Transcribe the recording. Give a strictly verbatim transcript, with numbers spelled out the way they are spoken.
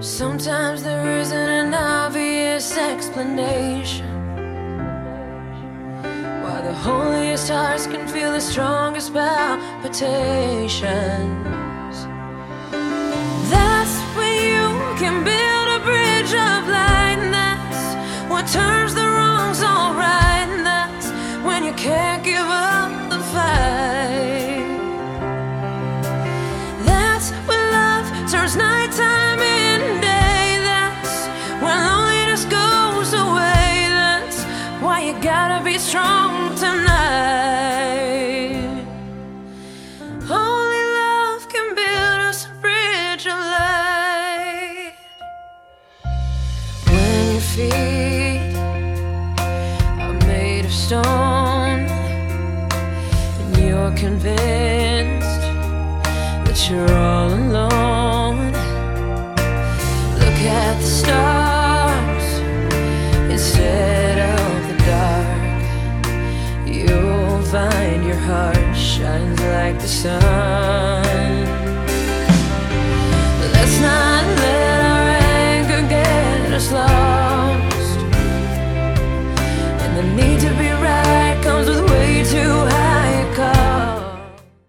Sometimes there isn't an obvious explanation why the holiest hearts can feel the strongest palpitations. That's when you can build a bridge of light, and that's what turns the wrongs all right, and that's when you can't give up the fight. That's when love turns nighttime into day. That's when loneliness goes away. That's why you gotta be strong tonight. Only love can build us a bridge of light. When your feet are made of stone and you're convinced that you're all